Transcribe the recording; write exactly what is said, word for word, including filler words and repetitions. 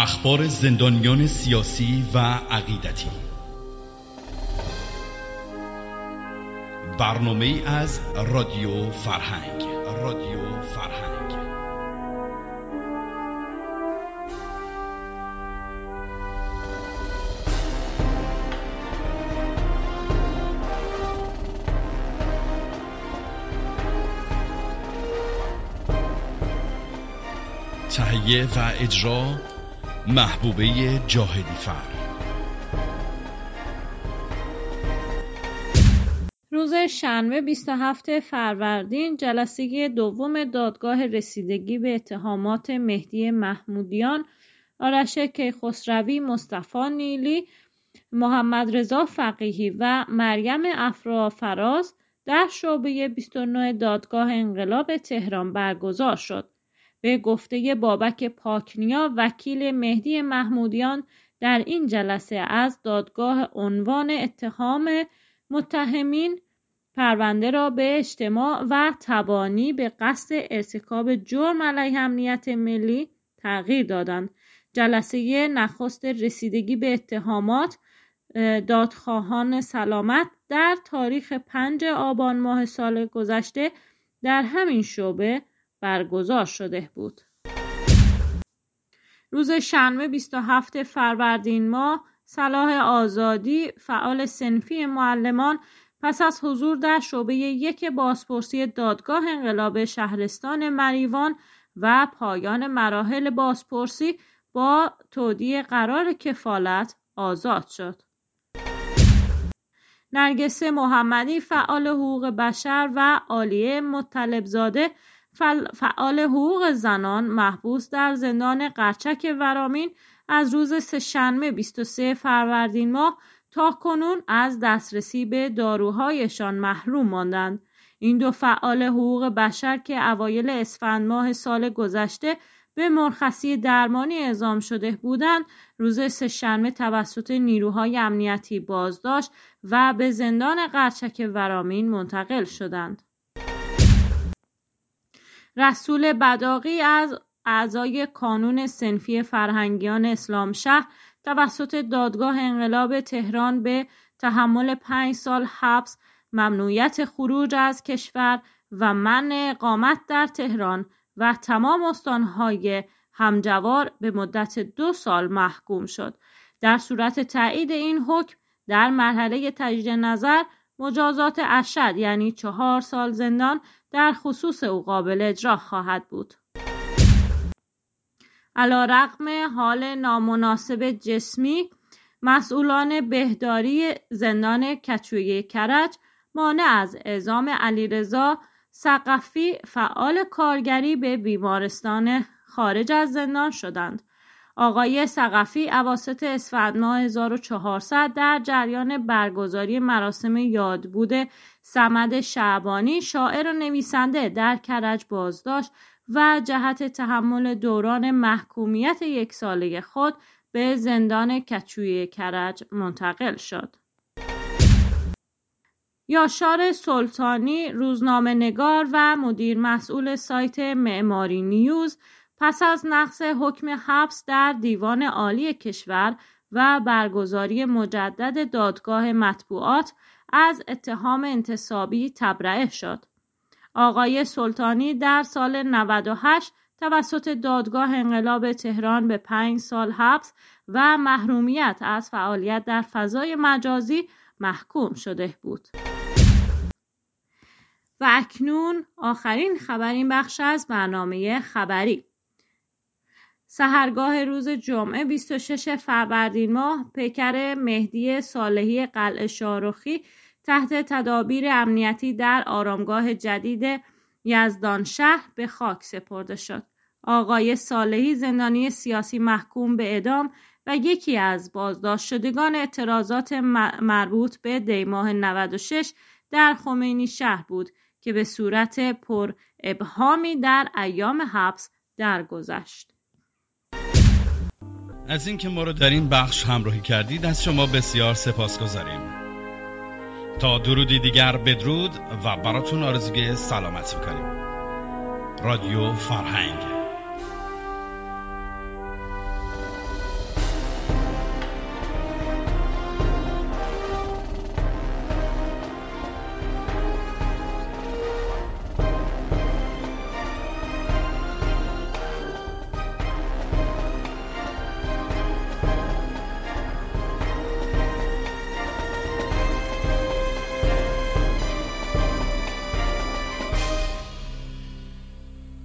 اخبار زندانیان سیاسی و عقیدتی. برنامه‌ای از رادیو فرهنگ. رادیو فرهنگ تهیه و اجرا محبوبه جاهدی فر. روز شنبه بیست و هفتم فروردین جلسه دوم دادگاه رسیدگی به اتهامات مهدی محمودیان، آرش کیخسروی، مصطفی نیلی، محمد رضا فقیهی و مریم افرافراز در شعبه بیست و نه دادگاه انقلاب تهران برگزار شد. به گفته بابک پاکنیا، وکیل مهدی محمودیان، در این جلسه از دادگاه عنوان اتهام متهمین پرونده را به اجتماع و تبانی به قصد ارتکاب جرم علیه امنیت ملی تغییر دادند. جلسه نخست رسیدگی به اتهامات دادخواهان سلامت در تاریخ پنجم آبان ماه سال گذشته در همین شعبه برگزار شده بود. روز شنبه بیست و هفتم فروردین ماه، صلاح آزادی، فعال صنفی معلمان، پس از حضور در شعبه یک بازپرسی دادگاه انقلاب شهرستان مریوان و پایان مراحل بازپرسی با تودیع قرار کفالت آزاد شد. نرگس محمدی، فعال حقوق بشر، و عالیه مطلبزاده، فعال حقوق زنان، محبوس در زندان قرچک ورامین، از روز سه‌شنبه بیست و سوم فروردین ماه تا کنون از دسترسی به داروهایشان محروم ماندند. این دو فعال حقوق بشر که اوایل اسفند ماه سال گذشته به مرخصی درمانی اعزام شده بودند، روز سه‌شنبه توسط نیروهای امنیتی بازداشت و به زندان قرچک ورامین منتقل شدند. رسول بداقی از اعضای کانون صنفی فرهنگیان اسلامشهر توسط دادگاه انقلاب تهران به تحمل پنج سال حبس، ممنوعیت خروج از کشور و منع اقامت در تهران و تمام استانهای همجوار به مدت دو سال محکوم شد. در صورت تایید این حکم در مرحله تجدید نظر مجازات اشد یعنی چهار سال زندان در خصوص او قابل اجرا خواهد بود. علیرغم حال نامناسب جسمی، مسئولان بهداری زندان کچوی کرج مانع از اعزام علیرضا ثقفی، فعال کارگری، به بیمارستان خارج از زندان شدند. آقای ثقفی اواسط اسفند ماه هزار و چهارصد در جریان برگزاری مراسم یادبود صمد شعبانی، شاعر و نویسنده، در کرج بازداشت و جهت تحمل دوران محکومیت یک ساله خود به زندان کچوی کرج منتقل شد. یاشار سلطانی، روزنامه‌نگار و مدیر مسئول سایت معماری نیوز، پس از نقض حکم حبس در دیوان عالی کشور و برگزاری مجدد دادگاه مطبوعات از اتهام انتصابی تبرئه شد. آقای سلطانی در سال نود و هشت توسط دادگاه انقلاب تهران به پنج سال حبس و محرومیت از فعالیت در فضای مجازی محکوم شده بود. و اکنون آخرین خبر این بخش از برنامه خبری. سحرگاه روز جمعه بیست و ششم فروردین ماه، پیکر مهدی صالحی قلعه شاهرخی تحت تدابیر امنیتی در آرامگاه جدید یزدانشهر به خاک سپرده شد. آقای صالحی، زندانی سیاسی محکوم به اعدام و یکی از بازداشت شدگان اعتراضات مربوط به دیماه نود و شش در خمینی شهر بود که به صورت پر ابهامی در ایام حبس درگذشت. از اینکه ما رو در این بخش همراهی کردید از شما بسیار سپاسگزاریم. تا درودی دیگر بدرود و براتون آرزوی سلامت می‌کنیم. رادیو فرهنگ.